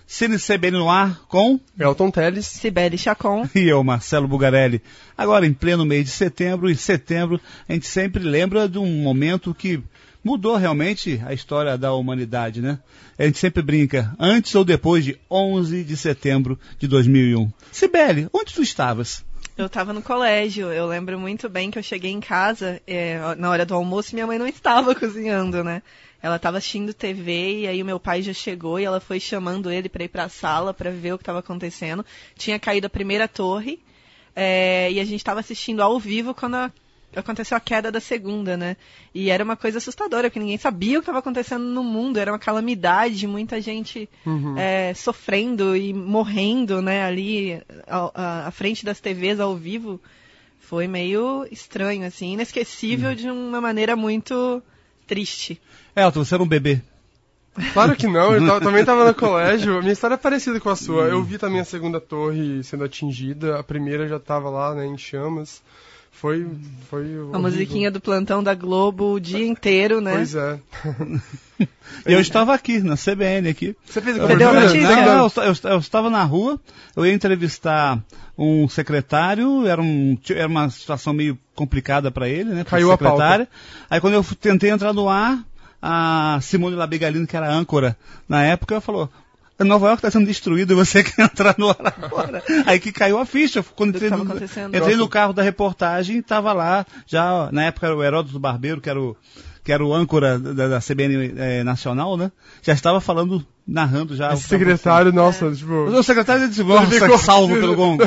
Cine CBN no ar com Elton Teles, Cibele Chacon e eu, Marcelo Bugarelli. Agora, em pleno mês de setembro, em setembro, a gente sempre lembra de um momento que mudou realmente a história da humanidade, né? A gente sempre brinca, antes ou depois de 11 de setembro de 2001. Cibele, onde tu estavas? Eu estava no colégio, eu lembro muito bem que eu cheguei em casa na hora do almoço e minha mãe não estava cozinhando, né? Ela estava assistindo TV e aí o meu pai já chegou e ela foi chamando ele para ir para a sala para ver o que estava acontecendo. Tinha caído a primeira torre e a gente estava assistindo ao vivo quando aconteceu a queda da segunda, né? E era uma coisa assustadora, porque ninguém sabia o que estava acontecendo no mundo, era uma calamidade, muita gente sofrendo e morrendo, né? Ali à frente das TVs ao vivo. Foi meio estranho, assim, inesquecível de uma maneira muito triste. Elton, você era um bebê? Claro que não, eu também estava no colégio. A minha história é parecida com a sua. Eu vi também a segunda torre sendo atingida, a primeira já estava lá, né, em chamas. Foi a musiquinha do plantão da Globo o dia inteiro, né? Pois é. Eu estava aqui, na CBN aqui. Você fez Você deu a notícia? Não, eu estava na rua, eu ia entrevistar um secretário, era uma situação meio complicada para ele, né? Caiu a pauta. Aí quando eu tentei entrar no ar, a Simone Labegalino, que era âncora na época, ela falou: Nova York está sendo destruída e você quer entrar no ar agora. Aí que caiu a ficha. Quando entrei no carro da reportagem, estava lá, já na época era o Heródoto Barbeiro, que era o âncora da CBN nacional, né? Já estava falando, narrando já. Esse secretário, nossa, tipo... O secretário disse, nossa, salvo pelo gongo.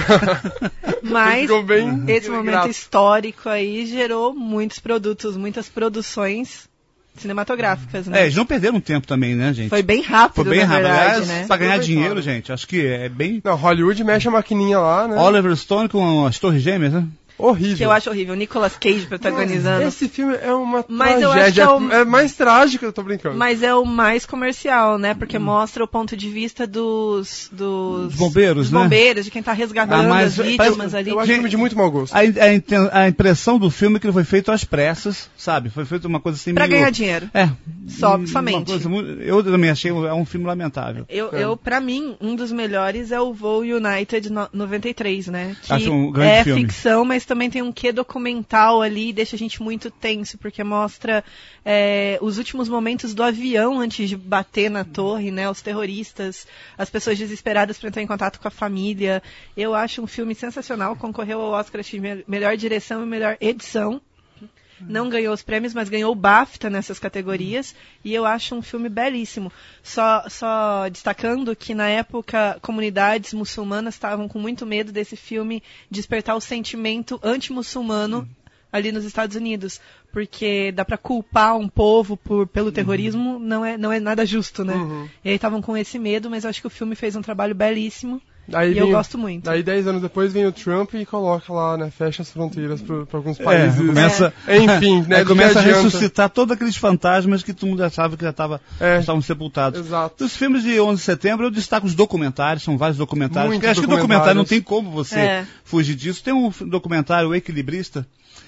Mas esse momento histórico aí gerou muitos produtos, muitas produções cinematográficas, né? Eles não perderam tempo também, né, gente? Foi bem rápido, na verdade, aliás, né? Pra ganhar dinheiro, gente, acho que é bem... Não, Hollywood mexe a maquininha lá, né? Oliver Stone com as Torres Gêmeas, né? Horrível. Que eu acho horrível. Nicolas Cage protagonizando. Esse filme é uma tragédia. Eu acho que é mais trágico, eu tô brincando. Mas é o mais comercial, né? Porque mostra o ponto de vista dos bombeiros, dos né? bombeiros, de quem tá resgatando as vítimas ali. Eu acho filme de muito mau gosto. A impressão do filme é que ele foi feito às pressas, sabe? Foi feito uma coisa assim pra ganhar dinheiro. Somente. Eu também achei um filme lamentável. Pra mim, um dos melhores é o Voo United 93, né? Que acho um grande filme. Ficção, mas também tem um quê documental ali, deixa a gente muito tenso, porque mostra os últimos momentos do avião antes de bater na torre, né? Os terroristas, as pessoas desesperadas para entrar em contato com a família. Eu acho um filme sensacional, concorreu ao Oscar de melhor direção e melhor edição. Não ganhou os prêmios, mas ganhou o BAFTA nessas categorias. E eu acho um filme belíssimo. Só destacando que, na época, comunidades muçulmanas estavam com muito medo desse filme despertar o sentimento anti-muçulmano ali nos Estados Unidos. Porque dá pra culpar um povo pelo terrorismo, não é nada justo, né? E aí estavam com esse medo, mas eu acho que o filme fez um trabalho belíssimo. Eu gosto muito. Daí 10 anos depois vem o Trump e coloca lá, né? Fecha as fronteiras para alguns países. Enfim, né? Começa a ressuscitar todos aqueles fantasmas que todo mundo achava que já estavam sepultados. Exato. Dos filmes de 11 de setembro, eu destaco os documentários, são vários documentários. Porque acho que o documentário não tem como você fugir disso. Tem um documentário, O Equilibrista,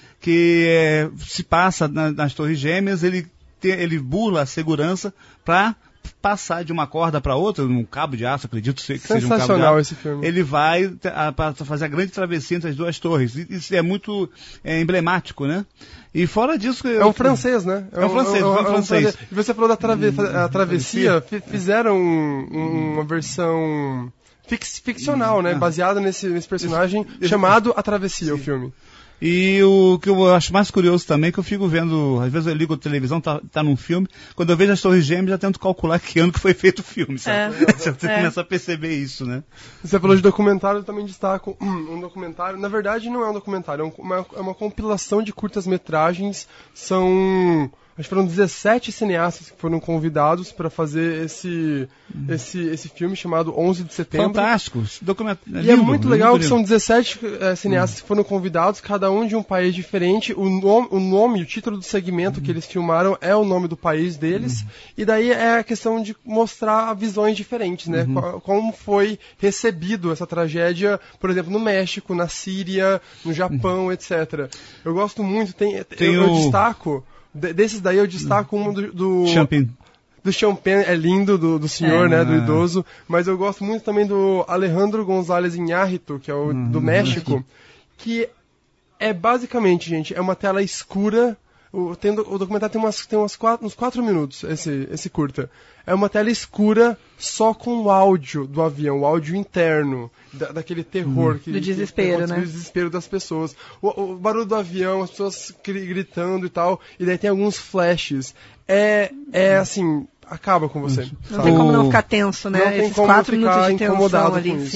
que se passa nas Torres Gêmeas, ele burla a segurança para passar de uma corda para outra, num cabo de aço, acredito que seja um cabo de aço. Sensacional esse filme. Ele vai para fazer a grande travessia entre as duas torres. Isso é muito emblemático, né? E fora disso... É um francês, né? É um francês. E você falou da travessia, fizeram uma versão ficcional, né? Baseada nesse personagem chamado A Travessia, o filme. E o que eu acho mais curioso também, que eu fico vendo, às vezes eu ligo a televisão, tá num filme, quando eu vejo as Torres Gêmeas, já tento calcular que ano que foi feito o filme, sabe? Você começa a perceber isso, né? Você falou de documentário, eu também destaco um documentário, na verdade não é um documentário, é uma compilação de curtas-metragens, acho que foram 17 cineastas que foram convidados para fazer esse filme chamado 11 de setembro. Fantástico. E é muito legal que são 17 cineastas que foram convidados, cada um de um país diferente. O título do segmento que eles filmaram é o nome do país deles. E daí é a questão de mostrar visões diferentes, né? Como foi recebido essa tragédia, por exemplo, no México, na Síria, no Japão, etc. Eu gosto muito, eu destaco... Desses daí eu destaco um do... Champin. do Champagne é lindo, do senhor, né, do idoso, mas eu gosto muito também do Alejandro González Iñárritu, que é o do México, que é basicamente, gente, é uma tela escura. O documentário tem uns 4 minutos, esse curta. É uma tela escura só com o áudio do avião, o áudio interno, daquele terror. Do desespero, né? Do desespero das pessoas. O barulho do avião, as pessoas gritando e tal, e daí tem alguns flashes. Assim, acaba com você. Não tem como não ficar tenso, né? Não tem Esses como 4 ficar minutos de tensão incomodado ali, com isso.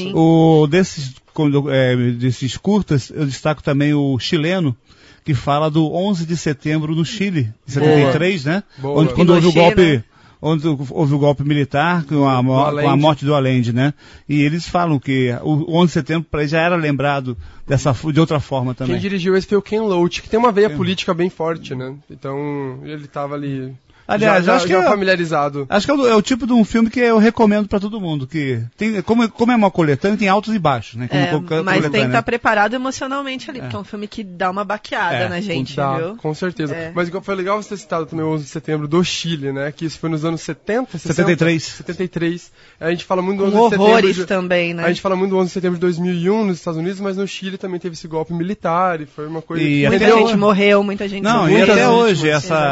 sim. Desses curtas, eu destaco também o chileno, que fala do 11 de setembro no Chile, em 73, né? Boa. Quando houve o golpe... Né? Onde houve o golpe militar com a morte do Allende, né? E eles falam que o 11 de setembro para eles já era lembrado de outra forma também. Quem dirigiu esse foi o Ken Loach, que tem uma veia política bem forte, né? Então ele estava ali... Aliás, acho que já familiarizado. Acho que é o tipo de um filme que eu recomendo para todo mundo. Que tem, como é uma coletânea, tem altos e baixos, né? Mas tem que estar preparado emocionalmente ali, porque é um filme que dá uma baqueada na gente, viu? Com certeza. Mas foi legal você ter citado também o 11 de setembro do Chile, né? Que isso foi nos anos 70, 73. A gente fala muito do 11 de setembro. Horrores também, né? A gente fala muito do 11 de setembro de 2001 nos Estados Unidos, mas no Chile também teve esse golpe militar e foi uma coisa... Muita gente morreu, muita gente morreu. Não, e até hoje,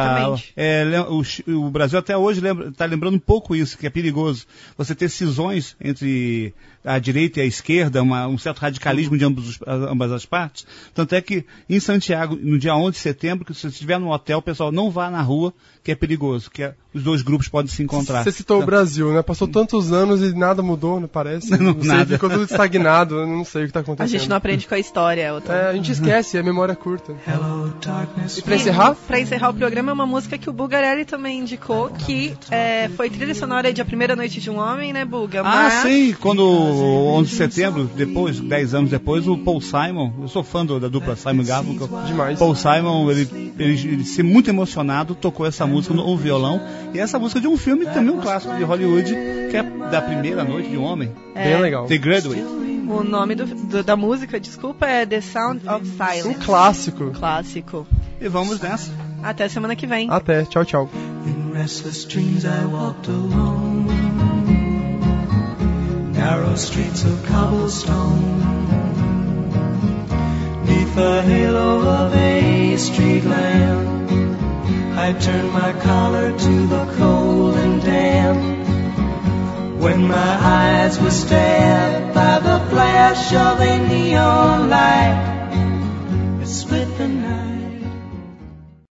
o Brasil até hoje está lembrando um pouco isso, que é perigoso. Você ter cisões entre a direita e a esquerda, um certo radicalismo de ambas as partes. Tanto é que em Santiago, no dia 11 de setembro, que se você estiver no hotel, pessoal, não vá na rua, que é perigoso, os dois grupos podem se encontrar. Você citou o Brasil, né? Passou tantos anos e nada mudou, não parece? Não sei, nada. Ficou tudo estagnado, eu não sei o que está acontecendo. A gente não aprende com a história. A gente esquece, a memória é curta. E pra encerrar? Pra encerrar o programa, é uma música que o Bulgarelli também indicou, que foi trilha sonora de A Primeira Noite de um Homem, né, Bulga? Sim, quando 11 de setembro, 10 anos depois, o Paul Simon, eu sou fã da dupla Simon Garfunkel. Demais. Paul Simon, ele se muito emocionado, tocou essa música no violão, e essa música de um filme também um clássico de Hollywood, que é Da Primeira Noite de um Homem. Bem legal. The Graduate. O nome da música, desculpa, é The Sound of Silence. Um clássico. Clássico. E vamos nessa. Até semana que vem. Até, tchau, tchau. In restless dreams I walked alone, narrow streets of cobblestone, neath the halo of a street lamp, I turned my collar to the cold and damp. When my eyes were stabbed by the flash of a neon light,